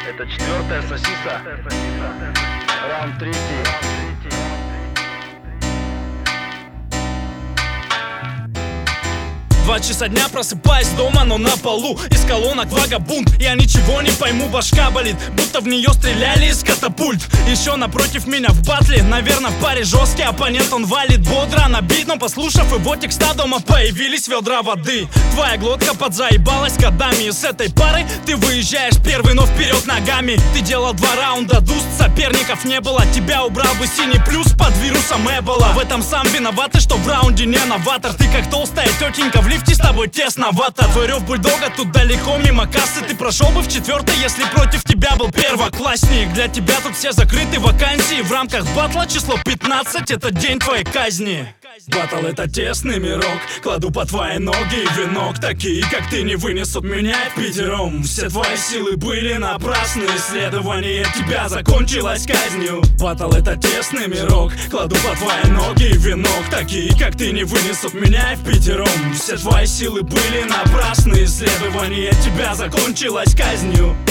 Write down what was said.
Это четвертая сосиса. Раунд третий. 2 часа дня просыпаюсь дома, но на полу из колонок вагабунт. Я ничего не пойму, башка болит, будто в нее стреляли из катапульт. Еще напротив меня в батле, наверное, в паре жесткий оппонент. Он валит бодро на бит, но послушав его текста, дома появились ведра воды. Твоя глотка подзаебалась годами, и с этой пары ты выезжаешь первый, но вперед ногами. Ты делал 2 раунда дуст, соперников не было. Тебя убрал бы синий плюс под вирусом Эбола. В этом сам виноват, что в раунде не новатор. Ты как толстая тетенька в лифте, с тобой тесновато. Твой рев бульдога тут далеко мимо кассы. Ты прошел бы в 4-й, если против тебя был первоклассник. Для тебя тут все закрыты вакансии. В рамках батла число 15 — это день твоей казни. Батл — это тесный мирок. Кладу по твои ноги венок. Такие, как ты, не вынесут меня пятером. Все твои силы были напрасны. Исследование тебя закончилось казнью. Батл — это тесный мирок. Кладу по твои ноги венок. Такие, как ты, не вынесут меня пятером. Все твои силы были напрасны. Исследование тебя закончилось казнью.